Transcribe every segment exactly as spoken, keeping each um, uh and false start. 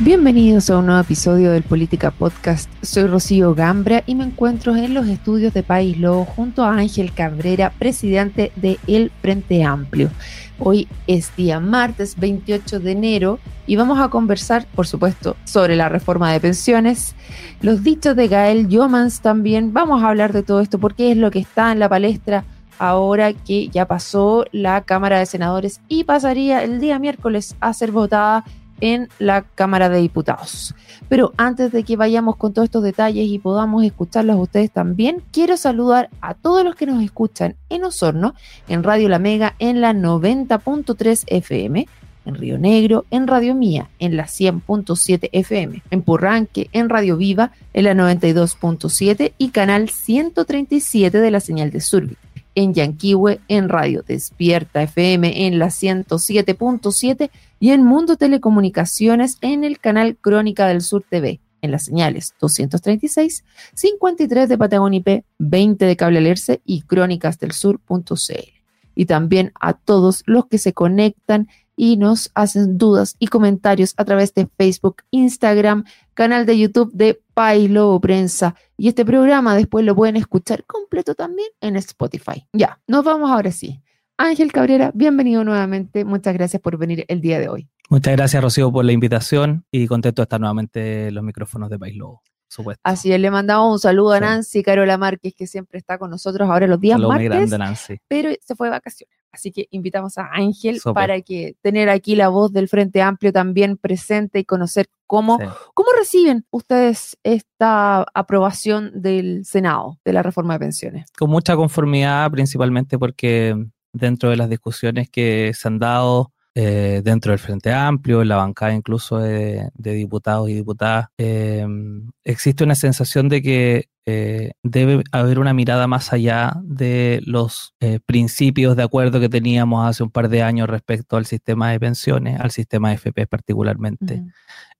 Bienvenidos a un nuevo episodio del Política Podcast. Soy Rocío Gambra y me encuentro en los estudios de País Lobo junto a Ángel Cabrera, presidente de El Frente Amplio. Hoy es día martes veintiocho de enero y vamos a conversar, por supuesto, sobre la reforma de pensiones, los dichos de Gael Jomans también. Vamos a hablar de todo esto porque es lo que está en la palestra ahora que ya pasó la Cámara de Senadores y pasaría el día miércoles a ser votada en la Cámara de Diputados. Pero antes de que vayamos con todos estos detalles y podamos escucharlos a ustedes también, quiero saludar a todos los que nos escuchan en Osorno, en Radio La Mega, en la noventa punto tres F M, en Río Negro, en Radio Mía, en la cien punto siete F M, en Purranque, en Radio Viva, en la noventa y dos punto siete y canal ciento treinta y siete de la señal de Surbi, en Yanquihue, en Radio Despierta F M, en la ciento siete punto siete y en Mundo Telecomunicaciones en el canal Crónica del Sur T V, en las señales doscientos treinta y seis, cincuenta y tres de Patagonia I P, veinte de Cable Alerce y crónicas del sur punto c l. Y también a todos los que se conectan y nos hacen dudas y comentarios a través de Facebook, Instagram, canal de YouTube de País Lobo Prensa. Y este programa después lo pueden escuchar completo también en Spotify. Ya, nos vamos ahora sí. Ángel Cabrera, bienvenido nuevamente. Muchas gracias por venir el día de hoy. Muchas gracias, Rocío, por la invitación y contento de estar nuevamente en los micrófonos de País Lobo, supuesto. Así es, le mandamos un saludo a Nancy sí. Carola Márquez, que siempre está con nosotros ahora los días saludo martes, muy grande, Nancy. Pero se fue de vacaciones. Así que invitamos a Ángel Super. para que tener aquí la voz del Frente Amplio también presente y conocer cómo, sí. cómo reciben ustedes esta aprobación del Senado de la reforma de pensiones. Con mucha conformidad, principalmente porque dentro de las discusiones que se han dado eh, dentro del Frente Amplio, en la bancada incluso de, de diputados y diputadas, eh, existe una sensación de que eh, debe haber una mirada más allá de los eh, principios de acuerdo que teníamos hace un par de años respecto al sistema de pensiones, al sistema de F P particularmente. Uh-huh.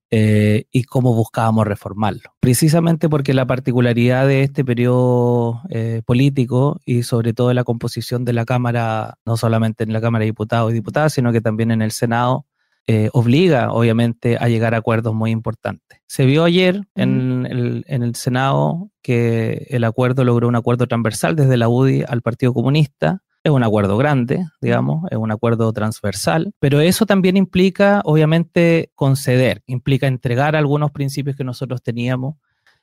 Eh, y cómo buscábamos reformarlo. Precisamente porque la particularidad de este periodo eh, político y sobre todo de la composición de la Cámara, no solamente en la Cámara de Diputados y Diputadas, sino que también en el Senado, eh, obliga obviamente a llegar a acuerdos muy importantes. Se vio ayer uh-huh. en, el, en el Senado que el acuerdo logró un acuerdo transversal desde la U D I al Partido Comunista. Es un acuerdo grande, digamos, es un acuerdo transversal, pero eso también implica, obviamente, conceder, implica entregar algunos principios que nosotros teníamos,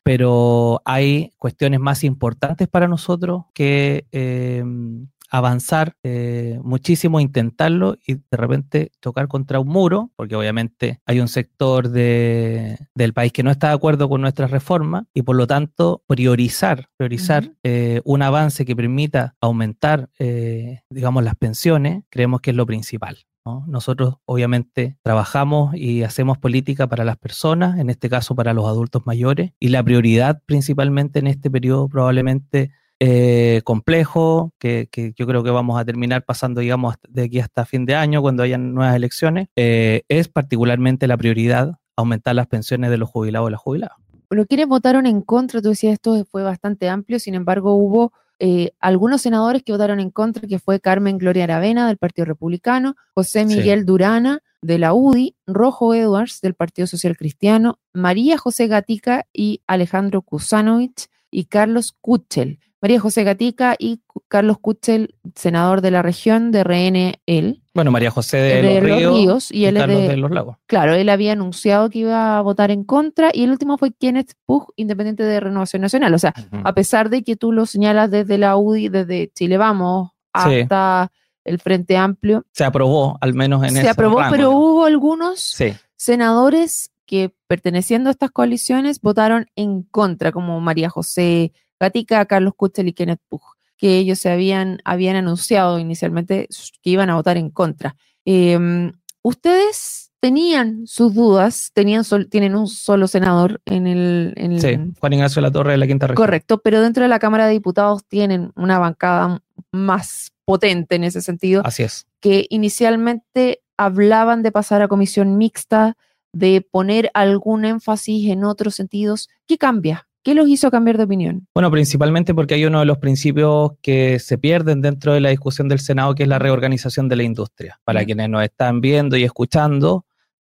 pero hay cuestiones más importantes para nosotros que eh, avanzar eh, muchísimo, intentarlo y de repente tocar contra un muro, porque obviamente hay un sector de, del país que no está de acuerdo con nuestras reformas y por lo tanto priorizar, priorizar uh-huh. eh, un avance que permita aumentar, eh, digamos, las pensiones, creemos que es lo principal, ¿no? Nosotros obviamente trabajamos y hacemos política para las personas, en este caso para los adultos mayores, y la prioridad principalmente en este periodo probablemente Eh, complejo, que, que yo creo que vamos a terminar pasando, digamos, de aquí hasta fin de año, cuando hayan nuevas elecciones, eh, es particularmente la prioridad aumentar las pensiones de los jubilados y las jubiladas. Bueno, quienes votaron en contra, tú decías, esto fue bastante amplio, sin embargo hubo eh, algunos senadores que votaron en contra, que fue Carmen Gloria Aravena del Partido Republicano, José Miguel sí. Durana de la U D I, Rojo Edwards del Partido Social Cristiano, María José Gatica y Alejandro Kuzanovich y Carlos Kuchel. María José Gatica y Carlos Kuchel, senador de la región de R N L. Bueno, María José de, de los, los Ríos, Ríos y, y él Carlos es de, de los Lagos. Claro, él había anunciado que iba a votar en contra y el último fue Kenneth Pugh, independiente de Renovación Nacional. O sea, uh-huh. a pesar de que tú lo señalas desde la U D I, desde Chile Vamos hasta sí. el Frente Amplio. Se aprobó, al menos en ese Se aprobó, rango, pero ¿no? hubo algunos sí. senadores que, perteneciendo a estas coaliciones, votaron en contra, como María José Gatica, Carlos Kuchel y Kenneth Pugh, que ellos se habían, habían anunciado inicialmente que iban a votar en contra. Eh, ¿Ustedes tenían sus dudas? Tenían sol, tienen un solo senador en el, en el... Sí, Juan Ignacio Latorre de la Quinta Región. Correcto, pero dentro de la Cámara de Diputados tienen una bancada más potente en ese sentido. Así es. Que inicialmente hablaban de pasar a comisión mixta, de poner algún énfasis en otros sentidos. ¿Qué cambia? ¿Qué los hizo cambiar de opinión? Bueno, principalmente porque hay uno de los principios que se pierden dentro de la discusión del Senado, que es la reorganización de la industria. Para mm. quienes nos están viendo y escuchando,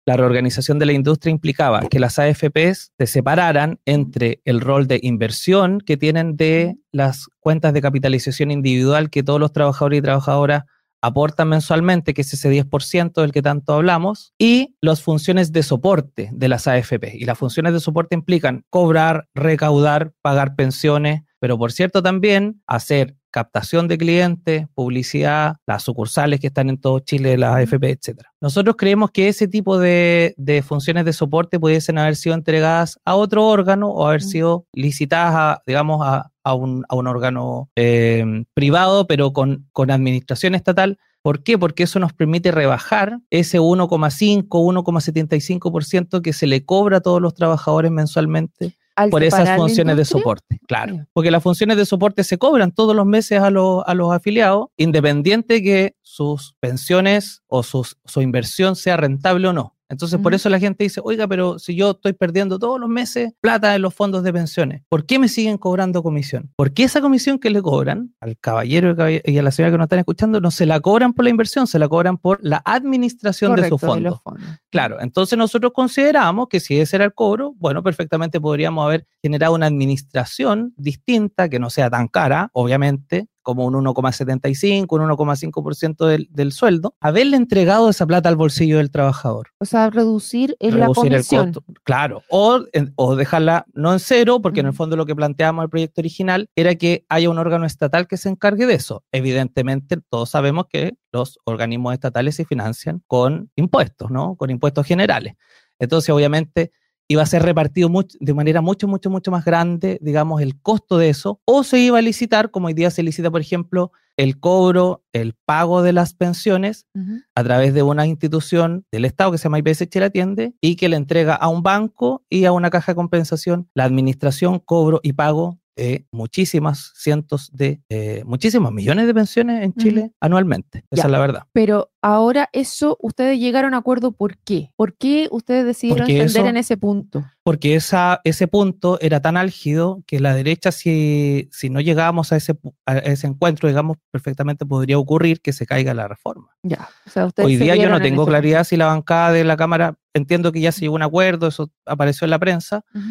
la reorganización de la industria implicaba que las A F Pes se separaran entre el rol de inversión que tienen de las cuentas de capitalización individual que todos los trabajadores y trabajadoras aportan mensualmente, que es ese diez por ciento del que tanto hablamos, y las funciones de soporte de las A F P. Y las funciones de soporte implican cobrar, recaudar, pagar pensiones, pero por cierto también hacer captación de clientes, publicidad, las sucursales que están en todo Chile, las A F P, etcétera. Nosotros creemos que ese tipo de, de funciones de soporte pudiesen haber sido entregadas a otro órgano o haber sido licitadas, a, digamos, a, a, un, a un órgano eh, privado, pero con, con administración estatal. ¿Por qué? Porque eso nos permite rebajar ese uno coma cinco, uno coma setenta y cinco por ciento que se le cobra a todos los trabajadores mensualmente por esas funciones de soporte. Claro, porque las funciones de soporte se cobran todos los meses a los, a los afiliados, independiente que sus pensiones o sus, su inversión sea rentable o no. Entonces, uh-huh. por eso la gente dice, oiga, pero si yo estoy perdiendo todos los meses plata en los fondos de pensiones, ¿por qué me siguen cobrando comisión? Porque esa comisión que le cobran al caballero y a la señora que nos están escuchando, no se la cobran por la inversión, se la cobran por la administración Correcto, de sus fondos. De fondos. Claro, entonces nosotros consideramos que si ese era el cobro, bueno, perfectamente podríamos haber generado una administración distinta, que no sea tan cara, obviamente, como un uno coma setenta y cinco, un uno coma cinco por ciento del, del sueldo, haberle entregado esa plata al bolsillo del trabajador. O sea, reducir, es reducir la comisión. El costo, claro, o, o dejarla no en cero, porque uh-huh. en el fondo lo que planteábamos en el proyecto original era que haya un órgano estatal que se encargue de eso. Evidentemente, todos sabemos que los organismos estatales se financian con impuestos, ¿no? Con impuestos generales. Entonces, obviamente, iba a ser repartido mucho, de manera mucho, mucho, mucho más grande, digamos, el costo de eso, o se iba a licitar, como hoy día se licita, por ejemplo, el cobro, el pago de las pensiones uh-huh. a través de una institución del Estado que se llama I P S Chile Atiende y que le entrega a un banco y a una caja de compensación la administración, cobro y pago de muchísimas cientos de, eh, muchísimos millones de pensiones en Chile uh-huh. anualmente. Esa ya. es la verdad. Pero ahora eso, ustedes llegaron a acuerdo, ¿por qué? ¿Por qué ustedes decidieron porque entender eso, en ese punto? Porque esa, ese punto era tan álgido que la derecha, si, si no llegábamos a ese, a ese encuentro, digamos, perfectamente podría ocurrir que se caiga la reforma. Ya. O sea, ustedes Hoy día yo no tengo claridad punto. si la bancada de la Cámara, entiendo que ya se llegó a un acuerdo, eso apareció en la prensa, uh-huh.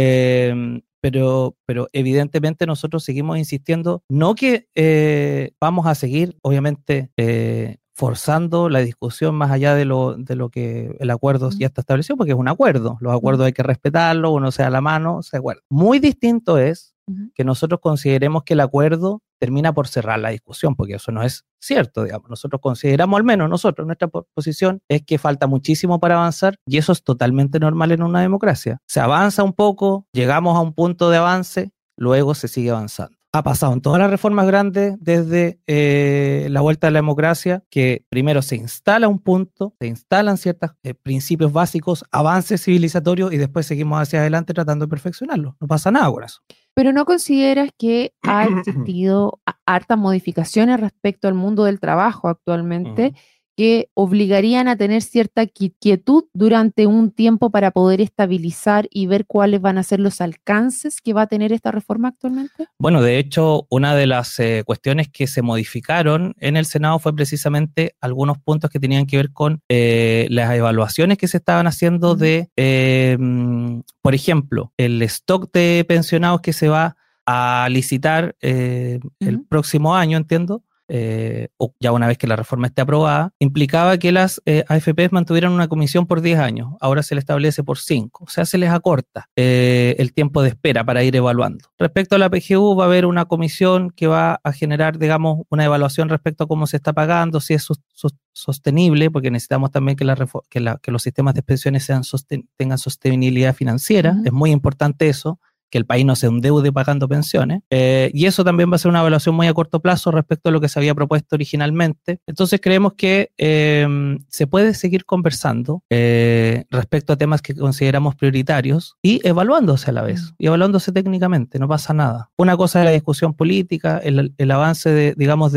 eh, Pero, pero evidentemente nosotros seguimos insistiendo, no que eh, vamos a seguir, obviamente, eh, forzando la discusión más allá de lo, de lo que el acuerdo uh-huh. ya está establecido, porque es un acuerdo, los acuerdos uh-huh. hay que respetarlos, uno se da la mano, se acuerda. Muy distinto es uh-huh. que nosotros consideremos que el acuerdo termina por cerrar la discusión, porque eso no es cierto, digamos. Nosotros consideramos, al menos nosotros, nuestra posición es que falta muchísimo para avanzar y eso es totalmente normal en una democracia. Se avanza un poco, llegamos a un punto de avance, luego se sigue avanzando. Ha pasado en todas las reformas grandes desde eh, la vuelta de la democracia, que primero se instala un punto, se instalan ciertos eh, principios básicos, avances civilizatorios y después seguimos hacia adelante tratando de perfeccionarlo. No pasa nada con eso. ¿Pero no consideras que ha existido hartas modificaciones respecto al mundo del trabajo actualmente uh-huh. que obligarían a tener cierta quietud durante un tiempo para poder estabilizar y ver cuáles van a ser los alcances que va a tener esta reforma actualmente? Bueno, de hecho, una de las eh, cuestiones que se modificaron en el Senado fue precisamente algunos puntos que tenían que ver con eh, las evaluaciones que se estaban haciendo uh-huh. de, eh, por ejemplo, el stock de pensionados que se va a licitar eh, uh-huh. el próximo año, entiendo. Eh, o ya una vez que la reforma esté aprobada, implicaba que las eh, A F Pes mantuvieran una comisión por diez años, ahora se le establece por cinco, o sea, se les acorta eh, el tiempo de espera para ir evaluando. Respecto a la P G U, va a haber una comisión que va a generar, digamos, una evaluación respecto a cómo se está pagando, si es sus, sus, sostenible, porque necesitamos también que, la, que, la, que los sistemas de pensiones sean sosten, tengan sostenibilidad financiera, uh-huh. es muy importante eso, que el país no se endeude pagando pensiones, eh, y eso también va a ser una evaluación muy a corto plazo respecto a lo que se había propuesto originalmente. Entonces creemos que eh, se puede seguir conversando eh, respecto a temas que consideramos prioritarios y evaluándose a la vez, y evaluándose técnicamente, no pasa nada. Una cosa es la discusión política, el, el avance de, digamos, de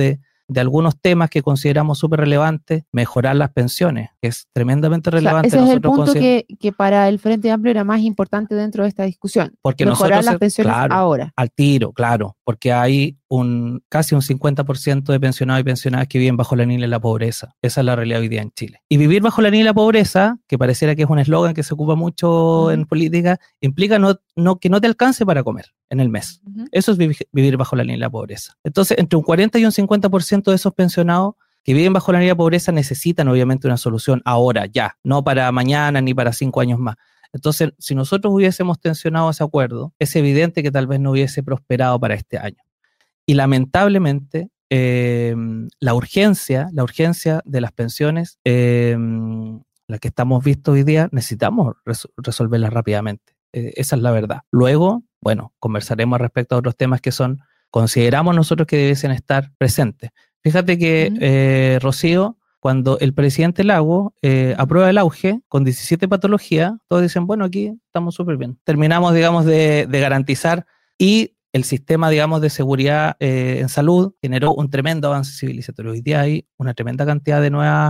de algunos temas que consideramos súper relevantes, mejorar las pensiones, que es tremendamente relevante. O sea, ese nosotros es el punto consider- que, que para el Frente Amplio era más importante dentro de esta discusión. porque mejorar nosotros, las pensiones claro, ahora. al tiro, claro, porque hay un casi un cincuenta por ciento de pensionados y pensionadas que viven bajo la línea de la pobreza. Esa es la realidad hoy día en Chile. Y vivir bajo la línea de la pobreza, que pareciera que es un eslogan que se ocupa mucho uh-huh. en política, implica no, no, que no te alcance para comer en el mes. Uh-huh. Eso es vivir, vivir bajo la línea de la pobreza. Entonces, entre un cuarenta y un cincuenta por ciento de esos pensionados que viven bajo la línea de pobreza necesitan obviamente una solución ahora, ya, no para mañana ni para cinco años más. Entonces, si nosotros hubiésemos tensionado ese acuerdo, es evidente que tal vez no hubiese prosperado para este año. Y lamentablemente, eh, la urgencia, la urgencia de las pensiones, eh, la que estamos visto hoy día, necesitamos res- resolverla rápidamente. Eh, esa es la verdad. Luego, bueno, conversaremos respecto a otros temas que son, consideramos nosotros que debiesen estar presentes. Fíjate que, uh-huh. eh, Rocío, cuando el presidente Lagos eh, aprueba el auge con diecisiete patologías, todos dicen, bueno, aquí estamos súper bien. Terminamos, digamos, de, de garantizar y el sistema, digamos, de seguridad eh, en salud generó un tremendo avance civilizatorio. Hoy día hay una tremenda cantidad de nuevas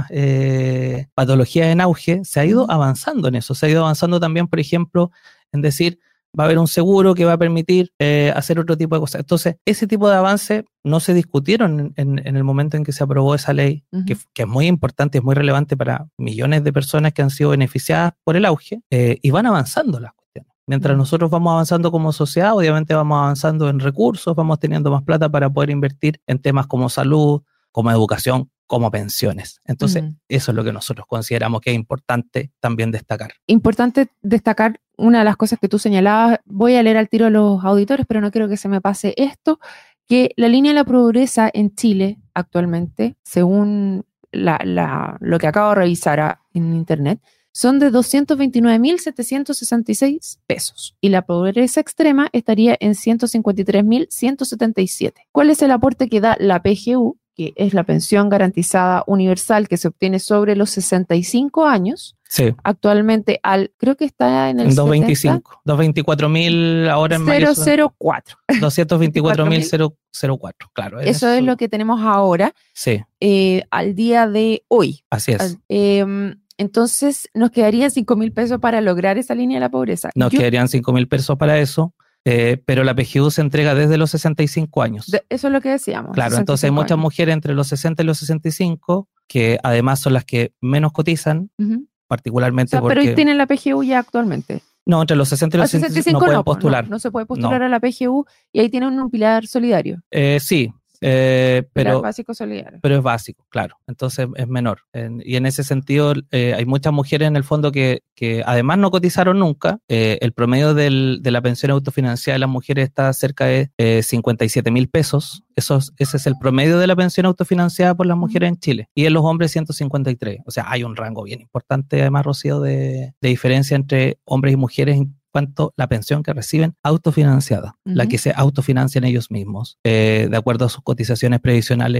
eh, patologías en auge. Se ha ido uh-huh. avanzando en eso. Se ha ido avanzando también, por ejemplo, en decir, va a haber un seguro que va a permitir eh, hacer otro tipo de cosas. Entonces, ese tipo de avances no se discutieron en, en el momento en que se aprobó esa ley, uh-huh. que, que es muy importante, es muy relevante para millones de personas que han sido beneficiadas por el auge, eh, y van avanzando las cuestiones. Mientras uh-huh. nosotros vamos avanzando como sociedad, obviamente vamos avanzando en recursos, vamos teniendo más plata para poder invertir en temas como salud, como educación, como pensiones. Entonces, uh-huh. eso es lo que nosotros consideramos que es importante también destacar. Importante destacar una de las cosas que tú señalabas, voy a leer al tiro a los auditores, pero no quiero que se me pase esto, que la línea de la pobreza en Chile actualmente, según la, la, lo que acabo de revisar a, en internet, son de doscientos veintinueve mil setecientos sesenta y seis pesos y la pobreza extrema estaría en ciento cincuenta y tres mil ciento setenta y siete. ¿Cuál es el aporte que da la P G U, que es la pensión garantizada universal que se obtiene sobre los sesenta y cinco años? Sí. Actualmente, al creo que está en el doscientos veinticinco, doscientos veinticuatro mil ahora en mayo. cero cero cuatro. doscientos veinticuatro mil cuatro, claro. Eso es lo que tenemos ahora, sí. eh, al día de hoy. Así es. Eh, entonces, nos quedarían cinco mil pesos para lograr esa línea de la pobreza. Nos Yo, quedarían cinco mil pesos para eso. Eh, pero la P G U se entrega desde los sesenta y cinco años. De, eso es lo que decíamos. Claro, entonces hay muchas años. mujeres entre los sesenta y los sesenta y cinco que además son las que menos cotizan, uh-huh. particularmente o sea, porque... Pero tienen la P G U ya actualmente. No, entre los sesenta y los sesenta y cinco no pueden no, postular. No, no se puede postular no. a la P G U y ahí tienen un pilar solidario. Eh, sí, eh, pero, pilar básico solidario. Pero es básico, claro. Entonces es menor. En, y en ese sentido eh, hay muchas mujeres en el fondo que, que además no cotizaron nunca. Eh, el promedio del, de la pensión autofinanciada de las mujeres está cerca de eh, cincuenta y siete mil pesos. Eso, ese es el promedio de la pensión autofinanciada por las mujeres en Chile. Y en los hombres ciento cincuenta y tres. O sea, hay un rango bien importante, además, Rocío, de, de diferencia entre hombres y mujeres en cuanto a la pensión que reciben autofinanciada, uh-huh. la que se autofinancian ellos mismos, eh, de acuerdo a sus cotizaciones previsionales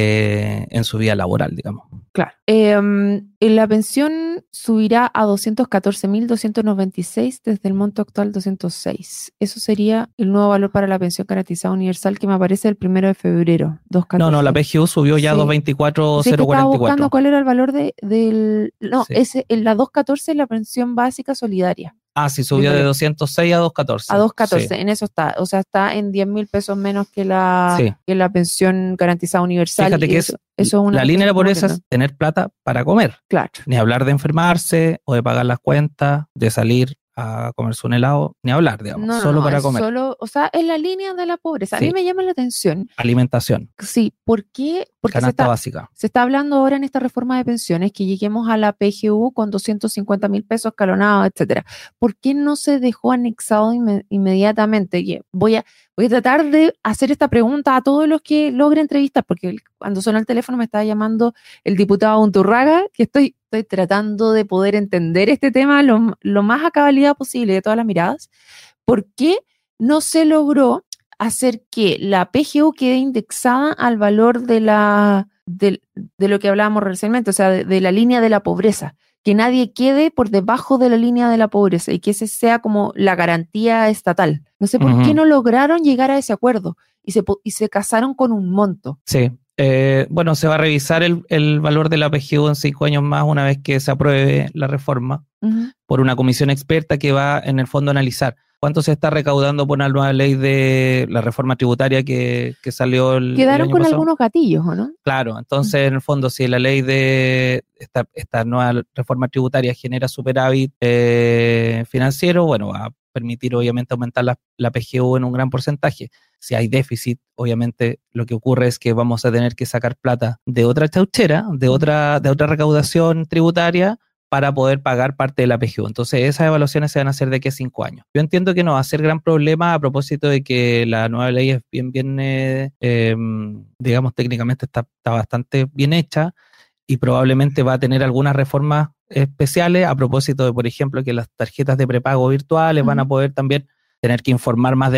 eh, en su vida laboral, digamos. Claro. Eh, la pensión subirá a doscientos catorce mil doscientos noventa y seis desde el monto actual doscientos seis. Eso sería el nuevo valor para la pensión garantizada universal que me aparece el primero de febrero. doscientos catorce. No, no, la P G U subió ya a sí. doscientos veinticuatro mil cuarenta y cuatro. Estaba buscando cuál era el valor de, del... No, sí. ese, la doscientos catorce es la pensión básica solidaria. Ah, sí, subió de doscientos seis a doscientos catorce. A doscientos catorce, sí. En eso está. O sea, está en diez mil pesos menos que la, sí. que la pensión garantizada universal. Fíjate que eso, es, eso es una la línea de la pobreza es tener plata para comer. Claro. Ni hablar de enfermarse o de pagar las cuentas, de salir a comerse un helado, ni hablar, digamos, no, solo no, para comer. Solo, o sea, es la línea de la pobreza. Sí. A mí me llama la atención. Alimentación. Sí, ¿por qué? Porque canasta se está, básica. Se está hablando ahora en esta reforma de pensiones que lleguemos a la P G U con doscientos cincuenta mil pesos escalonados, etcétera. ¿Por qué no se dejó anexado inme- inmediatamente? Voy a, voy a tratar de hacer esta pregunta a todos los que logre entrevistar, porque cuando sonó el teléfono me estaba llamando el diputado Unturraga, que estoy Estoy tratando de poder entender este tema lo, lo más a cabalidad posible de todas las miradas. ¿Por qué no se logró hacer que la P G U quede indexada al valor de, la, de, de lo que hablábamos recientemente, o sea, de, de la línea de la pobreza? Que nadie quede por debajo de la línea de la pobreza y que ese sea como la garantía estatal. No sé por uh-huh. qué no lograron llegar a ese acuerdo y se, y se casaron con un monto. Sí. Eh, bueno, se va a revisar el, el valor de la P G U en cinco años más una vez que se apruebe la reforma uh-huh. por una comisión experta que va en el fondo a analizar cuánto se está recaudando por una nueva ley de la reforma tributaria que, que salió el, Quedaron el año con pasado. Algunos gatillos, ¿o no? Claro, entonces uh-huh. en el fondo si la ley de esta, esta nueva reforma tributaria genera superávit eh, financiero, bueno, va a permitir obviamente aumentar la, la P G U en un gran porcentaje. Si hay déficit, obviamente lo que ocurre es que vamos a tener que sacar plata de otra chauchera, de otra, de otra recaudación tributaria para poder pagar parte de la P G U. Entonces esas evaluaciones se van a hacer de aquí a cinco años. Yo entiendo que no va a ser gran problema a propósito de que la nueva ley es bien, bien, eh, eh, digamos, técnicamente está, está bastante bien hecha y probablemente va a tener algunas reformas especiales a propósito de, por ejemplo, que las tarjetas de prepago virtuales uh-huh. van a poder también tener que informar más de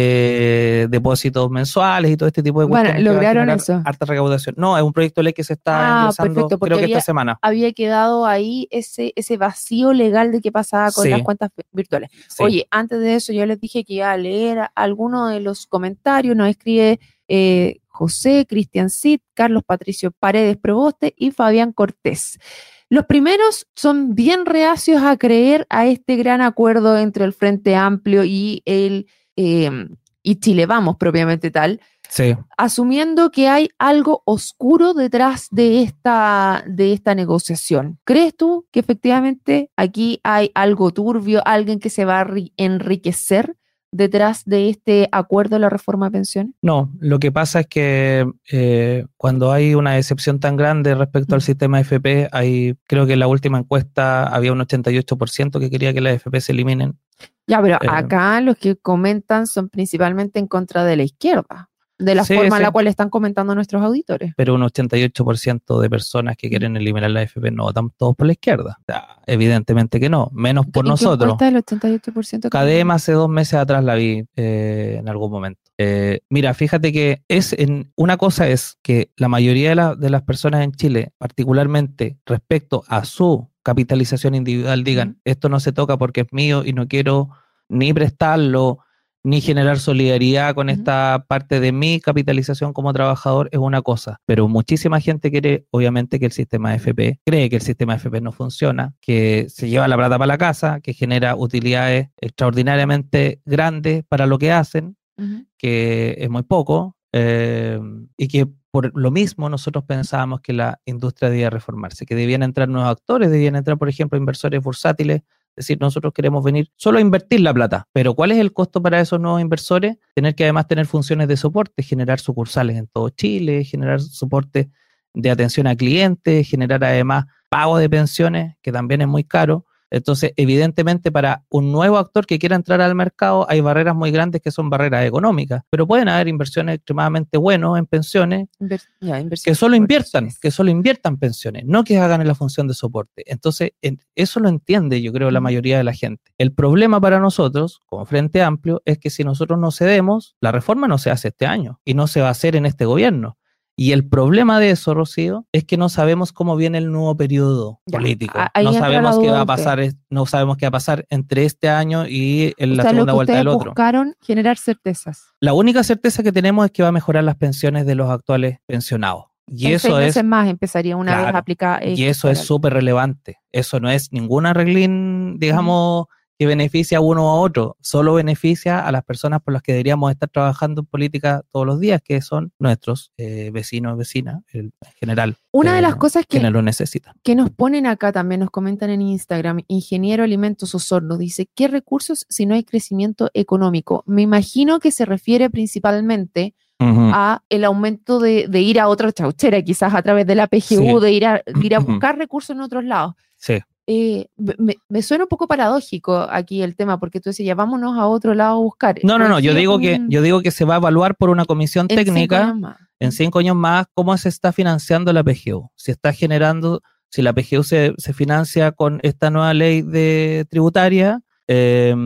veinte depósitos mensuales y todo este tipo de bueno, cuestiones. ¿lograron eso? Harta recaudación. No, es un proyecto de ley que se está ah, ingresando, perfecto, creo que había, esta semana. Había quedado ahí ese, ese vacío legal de qué pasaba con sí. las cuentas virtuales. Sí. Oye, antes de eso yo les dije que iba a leer algunos de los comentarios. Nos escribe eh, José, Cristian Cid, Carlos Patricio Paredes Proboste y Fabián Cortés. Los primeros son bien reacios a creer a este gran acuerdo entre el Frente Amplio y el eh, y Chile Vamos, propiamente tal, sí. asumiendo que hay algo oscuro detrás de esta, de esta negociación. ¿Crees tú que efectivamente aquí hay algo turbio, alguien que se va a enriquecer detrás de este acuerdo de la reforma de pensiones? No, lo que pasa es que eh, cuando hay una decepción tan grande respecto al sistema F P, hay, creo que en la última encuesta había un ochenta y ocho por ciento que quería que las F P se eliminen. Ya, pero eh, acá los que comentan son principalmente en contra de la izquierda, de la sí, forma sí. en la cual están comentando nuestros auditores. Pero un ochenta y ocho por ciento de personas que quieren eliminar la F P no votan todos por la izquierda. O sea, evidentemente que no, menos por ¿En nosotros. ¿Qué encuesta el ochenta y ocho por ciento? C A D E M hace dos meses atrás la vi eh, en algún momento. Eh, mira, fíjate que es en, una cosa es que la mayoría de, la, de las personas en Chile, particularmente respecto a su capitalización individual, digan, uh-huh. esto no se toca porque es mío y no quiero ni prestarlo, ni generar solidaridad con uh-huh. esta parte de mi capitalización como trabajador, es una cosa. Pero muchísima gente quiere, obviamente, que el sistema F P, cree que el sistema F P no funciona, que se lleva la plata para la casa, que genera utilidades extraordinariamente grandes para lo que hacen, uh-huh. que es muy poco, eh, y que por lo mismo nosotros pensábamos que la industria debía reformarse, que debían entrar nuevos actores, debían entrar, por ejemplo, inversores bursátiles. Es decir, nosotros queremos venir solo a invertir la plata, pero ¿cuál es el costo para esos nuevos inversores? Tener que además tener funciones de soporte, generar sucursales en todo Chile, generar soporte de atención a clientes, generar además pago de pensiones, que también es muy caro. Entonces, evidentemente, para un nuevo actor que quiera entrar al mercado, hay barreras muy grandes que son barreras económicas, pero pueden haber inversiones extremadamente buenas en pensiones Inver- ya, que solo inviertan, que solo inviertan pensiones, no que hagan en la función de soporte. Entonces, en, eso lo entiende, yo creo, la mayoría de la gente. El problema para nosotros, como Frente Amplio, es que si nosotros no cedemos, la reforma no se hace este año y no se va a hacer en este gobierno. Y el problema de eso, Rocío, es que no sabemos cómo viene el nuevo periodo ya, político. No sabemos qué va a pasar, no sabemos qué va a pasar entre este año y en la segunda vuelta del otro. Ustedes buscaron generar certezas. La única certeza que tenemos es que va a mejorar las pensiones de los actuales pensionados. Y en eso seis es meses más empezaría una claro, vez aplicada. Eh, y eso es súper relevante. Eso no es ningún arreglín, digamos, uh-huh. que beneficia a uno o a otro, solo beneficia a las personas por las que deberíamos estar trabajando en política todos los días, que son nuestros eh, vecinos, vecinas, en general. Una eh, de las cosas que, lo necesitan. que nos ponen acá también, nos comentan en Instagram, Ingeniero Alimentos Osorno, dice, ¿qué recursos si no hay crecimiento económico? Me imagino que se refiere principalmente uh-huh. a el aumento de, de ir a otra chauchera, quizás a través de la P G U, sí. de, ir a, de ir a buscar uh-huh. recursos en otros lados. Sí. Eh, me, me suena un poco paradójico aquí el tema, porque tú decías, ya vámonos a otro lado a buscar. No, no, no, yo digo, que, yo digo que se va a evaluar por una comisión en técnica cinco años más. en cinco años más cómo se está financiando la P G U. Si está generando, si la P G U se, se financia con esta nueva ley de tributaria eh,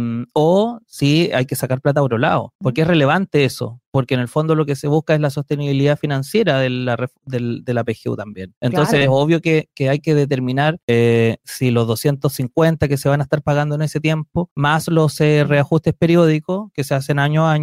o si hay que sacar plata a otro lado. Porque es relevante eso, porque en el fondo lo que se busca es la sostenibilidad financiera de la, de, de la P G U también. Entonces claro. es obvio que, que hay que determinar eh, si los doscientos cincuenta que se van a estar pagando en ese tiempo, más los eh, reajustes periódicos que se hacen año a año,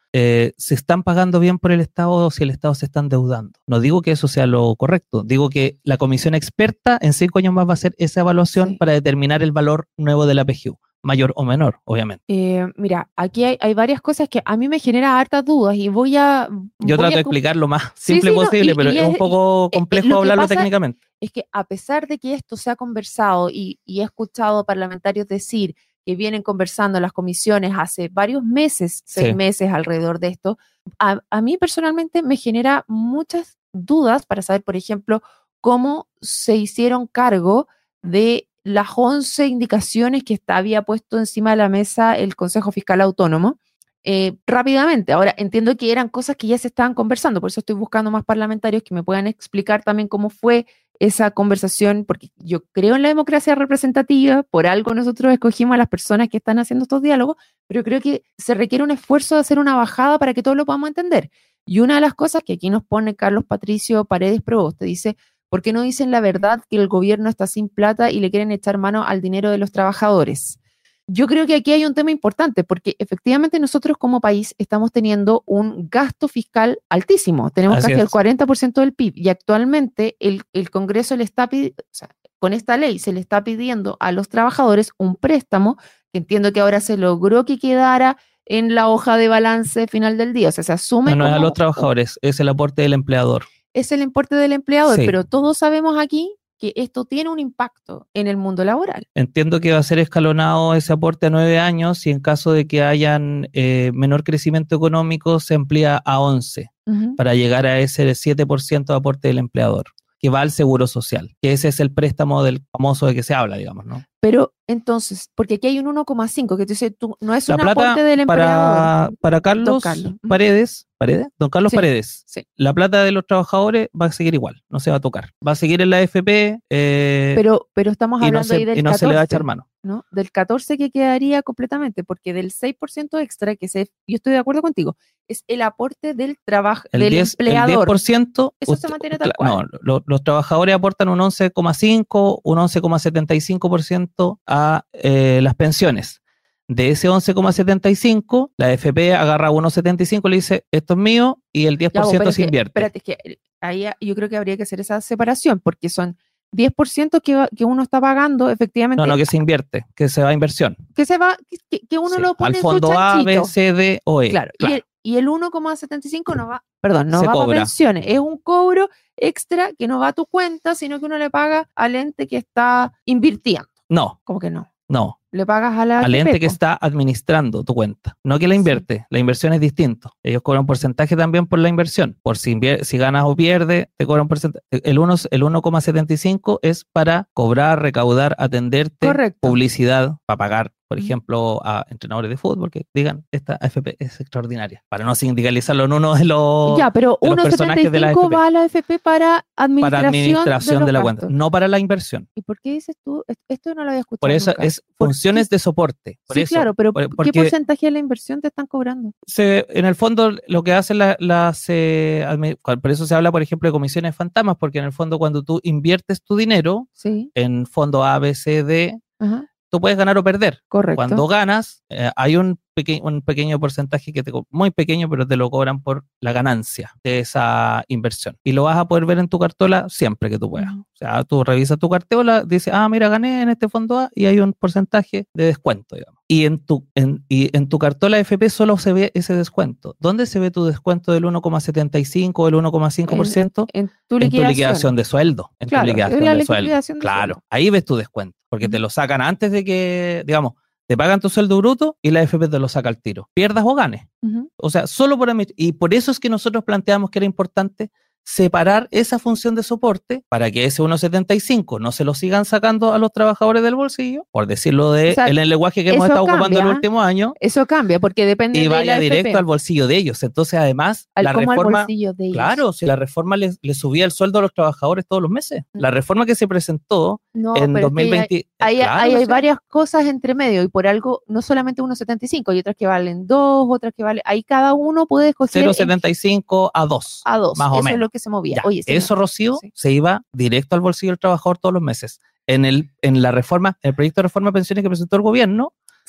eh, ¿se están pagando bien por el Estado o si el Estado se está endeudando? No digo que eso sea lo correcto, digo que la comisión experta en cinco años más va a hacer esa evaluación sí. para determinar el valor nuevo de la P G U. Mayor o menor, obviamente. Eh, mira, aquí hay, hay varias cosas que a mí me generan hartas dudas y voy a... Yo voy trato a... de explicar lo más simple sí, sí, posible, no, y, pero y es, es un poco complejo lo hablarlo pasa técnicamente. Es que a pesar de que esto se ha conversado y, y he escuchado parlamentarios decir que vienen conversando en las comisiones hace varios meses, seis sí. meses alrededor de esto, a, a mí personalmente me genera muchas dudas para saber, por ejemplo, cómo se hicieron cargo de las once indicaciones que está, había puesto encima de la mesa el Consejo Fiscal Autónomo eh, rápidamente. Ahora, entiendo que eran cosas que ya se estaban conversando, por eso estoy buscando más parlamentarios que me puedan explicar también cómo fue esa conversación, porque yo creo en la democracia representativa, por algo nosotros escogimos a las personas que están haciendo estos diálogos, pero creo que se requiere un esfuerzo de hacer una bajada para que todos lo podamos entender. Y una de las cosas que aquí nos pone Carlos Patricio Paredes Proboste, dice... ¿Por qué no dicen la verdad que el gobierno está sin plata y le quieren echar mano al dinero de los trabajadores? Yo creo que aquí hay un tema importante porque efectivamente nosotros como país estamos teniendo un gasto fiscal altísimo. Tenemos Así casi es. el cuarenta por ciento del P I B y actualmente el, el Congreso le está pidiendo, o sea, con esta ley se le está pidiendo a los trabajadores un préstamo que entiendo que ahora se logró que quedara en la hoja de balance final del día. O sea, se asume No, no como, es a los trabajadores, es el aporte del empleador. Es el importe del empleador, sí. pero todos sabemos aquí que esto tiene un impacto en el mundo laboral. Entiendo que va a ser escalonado ese aporte a nueve años y en caso de que hayan eh, menor crecimiento económico se amplía a once uh-huh. para llegar a ese siete por ciento de aporte del empleador, que va al seguro social, que ese es el préstamo del famoso de que se habla, digamos, ¿no? Pero entonces, porque aquí hay un uno coma cinco, que tú dices, tú, no es la un plata aporte del empleador. Para, para Carlos, Carlos Paredes, ¿Paredes? Don Carlos sí, Paredes, sí. la plata de los trabajadores va a seguir igual, no se va a tocar. Va a seguir en la A F P. Eh, pero, pero estamos hablando no se, ahí del y no catorce, se le va a echar mano. ¿no? Del catorce que quedaría completamente, porque del seis por ciento extra, que se, yo estoy de acuerdo contigo, es el aporte del trabajo del diez, empleador. El diez por ciento, eso usted, se mantiene tal cual. No, lo, los trabajadores aportan un once coma cinco, un once coma setenta y cinco por ciento a eh, las pensiones. De ese once coma setenta y cinco, la A F P agarra uno coma setenta y cinco y le dice, esto es mío, y el diez por ciento ya, se que, invierte. Espérate, es que ahí yo creo que habría que hacer esa separación, porque son diez por ciento que, que uno está pagando efectivamente. No, no, que se invierte, que se va a inversión. Que se va, que, que uno sí, lo pone al fondo en su A, B, C, D o E. Claro, claro. Y el, el uno coma setenta y cinco no va, perdón, no se va cobra. para pensiones, es un cobro extra que no va a tu cuenta, sino que uno le paga al ente que está invirtiendo. No. ¿Cómo que no? No. Le pagas a la al A F P, ente que está administrando tu cuenta, no que la invierte. Sí. La inversión es distinto. Ellos cobran un porcentaje también por la inversión. Por si, si ganas o pierdes, te cobran un porcentaje. El uno, el uno coma setenta y cinco es para cobrar, recaudar, atenderte, correcto. Publicidad, para pagar, por ejemplo, a entrenadores de fútbol que digan, esta A F P es extraordinaria, para no sindicalizarlo en uno de los, ya, pero de los personajes de la A F P. Va a la A F P para administración, para administración de, de la gastos. cuenta, no para la inversión. ¿Y por qué dices tú? Esto no lo había escuchado Por eso nunca. es funciones de soporte. Por sí, eso, claro, pero porque ¿qué porcentaje de la inversión te están cobrando? Se, en el fondo, lo que hacen las... La, eh, por eso se habla, por ejemplo, de comisiones fantasmas, porque en el fondo cuando tú inviertes tu dinero sí. en fondo A, B, C, D, ajá. Tú puedes ganar o perder. Correcto. Cuando ganas, eh, hay un, peque- un pequeño porcentaje que te co- muy pequeño, pero te lo cobran por la ganancia de esa inversión. Y lo vas a poder ver en tu cartola siempre que tú puedas. Uh-huh. O sea, tú revisas tu cartola, dices, ah, mira, gané en este fondo A y hay un porcentaje de descuento, digamos. Y en tu, en, y en tu cartola F P solo se ve ese descuento. ¿Dónde se ve tu descuento del uno coma setenta y cinco o el uno coma cinco por ciento? En, en, tu en tu liquidación de sueldo. En claro, tu liquidación, la de, liquidación sueldo. de Claro, sueldo. Ahí ves tu descuento. Porque uh-huh. te lo sacan antes de que, digamos, te pagan tu sueldo bruto y la F P te lo saca al tiro. Pierdas o ganes. Uh-huh. O sea, solo por emitir. Y por eso es que nosotros planteamos que era importante separar esa función de soporte para que ese uno coma setenta y cinco no se lo sigan sacando a los trabajadores del bolsillo, por decirlo de, o sea, en el lenguaje que hemos estado cambia, ocupando en el último año. Eso cambia, porque depende y de vaya la directo F P. Al bolsillo de ellos. Entonces, además, al, la ¿cómo reforma... al bolsillo de ellos? Claro, si la reforma le, le subía el sueldo a los trabajadores todos los meses. Uh-huh. La reforma que se presentó no, en dos mil veinte... Hay, hay, claro, hay, no hay sé. varias cosas entre medio, y por algo, no solamente uno coma setenta y cinco, hay otras que valen dos, otras que valen... Ahí cada uno puede escoger... cero coma setenta y cinco a dos. A dos, más eso o menos. es lo que se movía. Ya, Oye, eso, Rocío, sí. se iba directo al bolsillo del trabajador todos los meses. En el en la reforma, el proyecto de reforma de pensiones que presentó el gobierno,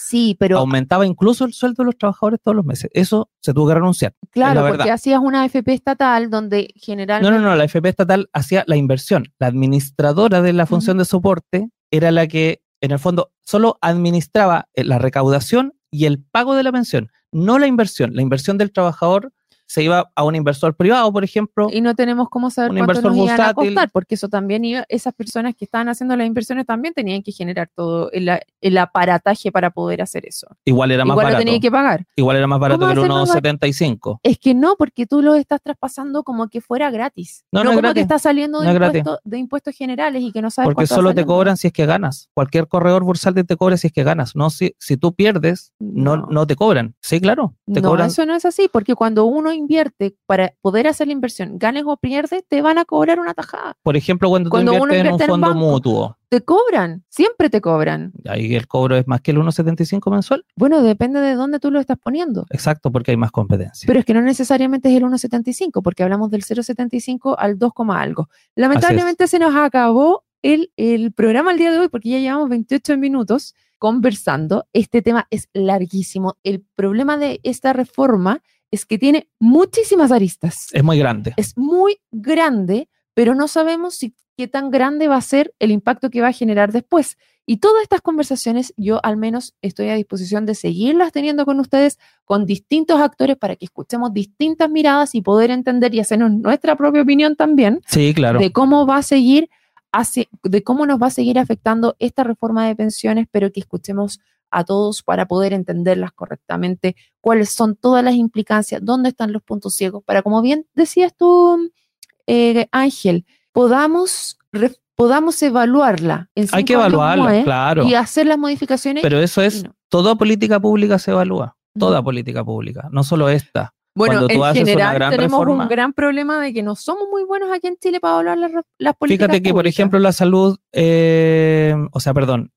Sí, pero... Aumentaba incluso el sueldo de los trabajadores todos los meses. Eso se tuvo que renunciar. Claro, porque hacías una A F P estatal donde generalmente... No, no, no, la A F P estatal hacía la inversión. La administradora de la función uh-huh. de soporte era la que, en el fondo, solo administraba la recaudación y el pago de la pensión, no la inversión. La inversión del trabajador se iba a un inversor privado, por ejemplo. Y no tenemos cómo saber cuánto nos iban a costar, porque eso también iba, esas personas que estaban haciendo las inversiones también tenían que generar todo el, el aparataje para poder hacer eso. Igual era más Igual barato. Igual lo tenían que pagar. Igual era más barato que el uno setenta y cinco. Es que no, porque tú lo estás traspasando como que fuera gratis. No, no, no como gratis. que está saliendo de, no impuestos, de impuestos generales y que no sabes porque cuánto solo te cobran si es que ganas. Cualquier corredor bursal te cobra si es que ganas. No, si, si tú pierdes, no. No, no te cobran. Sí, claro. Te no, cobran. Eso no es así, porque cuando uno invierte para poder hacer la inversión, ganes o pierdes, te van a cobrar una tajada. Por ejemplo, cuando, cuando tú inviertes uno invierte en un fondo en un banco, mutuo. Te cobran, siempre te cobran. Ahí el cobro es más que el uno setenta y cinco mensual. Bueno, depende de dónde tú lo estás poniendo. Exacto, porque hay más competencia. Pero es que no necesariamente es el uno setenta y cinco, porque hablamos del cero setenta y cinco al dos, algo. Lamentablemente se nos acabó el, el programa el día de hoy, porque ya llevamos veintiocho minutos conversando. Este tema es larguísimo. El problema de esta reforma es que tiene muchísimas aristas. Es muy grande. Es muy grande, pero no sabemos si, qué tan grande va a ser el impacto que va a generar después. Y todas estas conversaciones, yo al menos estoy a disposición de seguirlas teniendo con ustedes, con distintos actores, para que escuchemos distintas miradas y poder entender y hacernos nuestra propia opinión también. Sí, claro. De cómo va a seguir, hace, de cómo nos va a seguir afectando esta reforma de pensiones, pero que escuchemos a todos para poder entenderlas correctamente, cuáles son todas las implicancias, dónde están los puntos ciegos, para, como bien decías tú, eh, Ángel, podamos, re, podamos evaluarla. En Hay que evaluarla, es, claro. Y hacer las modificaciones. Pero eso es, no. Toda política pública se evalúa, toda no. política pública, no solo esta. Bueno, Cuando tú en haces general una gran tenemos reforma, un gran problema de que no somos muy buenos aquí en Chile para evaluar las, las políticas Fíjate que, públicas. por ejemplo, la salud, eh, o sea, perdón,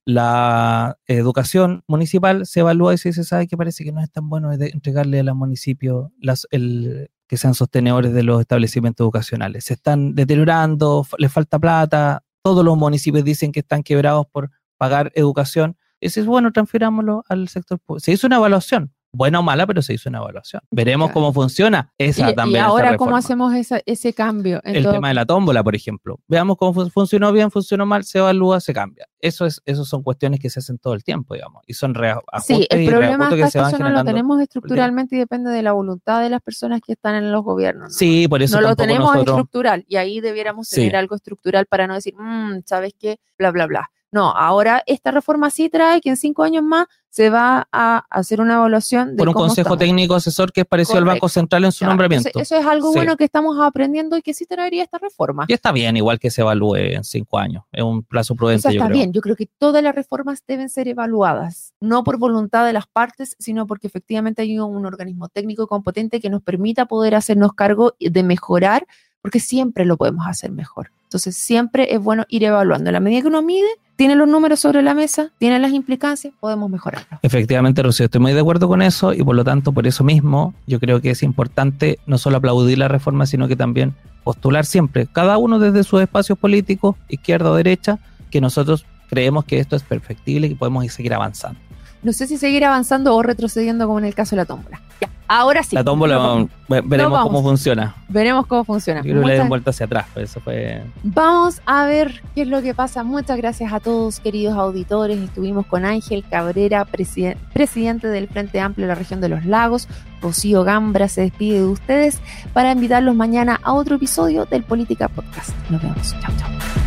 la educación municipal se evalúa y se dice, ¿sabe qué? Parece que no es tan bueno de entregarle a los municipios las, el, que sean sostenedores de los establecimientos educacionales. Se están deteriorando, les falta plata, todos los municipios dicen que están quebrados por pagar educación. Y dices, bueno, transfirámoslo al sector público. Se hizo una evaluación. Buena o mala, pero se hizo una evaluación. Veremos claro. cómo funciona esa y, también. Y ahora, esa ¿cómo hacemos esa, ese cambio? El todo... tema de la tómbola, por ejemplo. Veamos cómo fun- funcionó bien, funcionó mal, se evalúa, se cambia. Eso es, eso son cuestiones que se hacen todo el tiempo, digamos. Y son reajustes sí, el y problema reajustes es que se van eso generando. No lo tenemos estructuralmente y depende de la voluntad de las personas que están en los gobiernos. ¿no? Sí, por eso no lo tenemos nosotros... estructural. Y ahí debiéramos tener sí. algo estructural para no decir, mmm, ¿sabes qué? Bla, bla, bla. No, ahora esta reforma sí trae que en cinco años más se va a hacer una evaluación de por un cómo consejo estamos. técnico asesor que es parecido Correcto. al Banco Central en su claro, nombramiento. Entonces, eso es algo sí. bueno que estamos aprendiendo y que sí traería esta reforma. Y está bien, igual que se evalúe en cinco años. Es un plazo prudente, o sea, está yo creo. bien, yo creo que todas las reformas deben ser evaluadas, no por voluntad de las partes, sino porque efectivamente hay un organismo técnico competente que nos permita poder hacernos cargo de mejorar, porque siempre lo podemos hacer mejor. Entonces siempre es bueno ir evaluando. A la medida que uno mide, tiene los números sobre la mesa, tiene las implicancias, podemos mejorarlo. Efectivamente, Rocío, estoy muy de acuerdo con eso y por lo tanto, por eso mismo, yo creo que es importante no solo aplaudir la reforma, sino que también postular siempre, cada uno desde sus espacios políticos, izquierda o derecha, que nosotros creemos que esto es perfectible y que podemos seguir avanzando. No sé si seguir avanzando o retrocediendo como en el caso de la tómbola. Ya, ahora sí. La tómbola, no, veremos no cómo funciona. Veremos cómo funciona. Yo creo que le den vuelta hacia atrás, pero eso fue... Vamos a ver qué es lo que pasa. Muchas gracias a todos, queridos auditores. Estuvimos con Ángel Cabrera, presiden- presidente del Frente Amplio de la Región de los Lagos. Rocío Gambra se despide de ustedes para invitarlos mañana a otro episodio del Política Podcast. Nos vemos. Chao, chao.